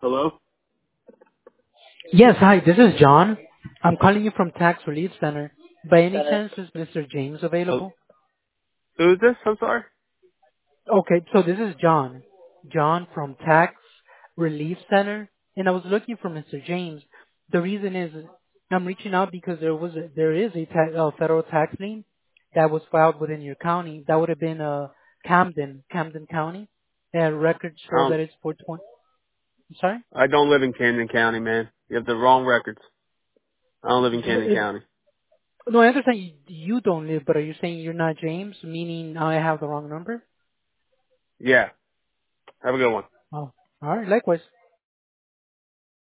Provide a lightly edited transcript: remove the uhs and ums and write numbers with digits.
Hello? Yes, hi, this is John. I'm calling you from Tax Relief Center. By any chance, is Mr. James Oh, available? who is this? I'm sorry. Okay, so this is John. John from Tax Relief Center. And I was looking for Mr. James. The reason is I'm reaching out because there is a federal tax lien that was filed within your county. That would have been Camden County. And records show that it's for 20. I'm sorry? I don't live in Camden County, man. You have the wrong records. I don't live in Camden County. No, I understand you don't live, but are you saying you're not James, meaning I have the wrong number? Yeah. Have a good one. Oh, all right. Likewise.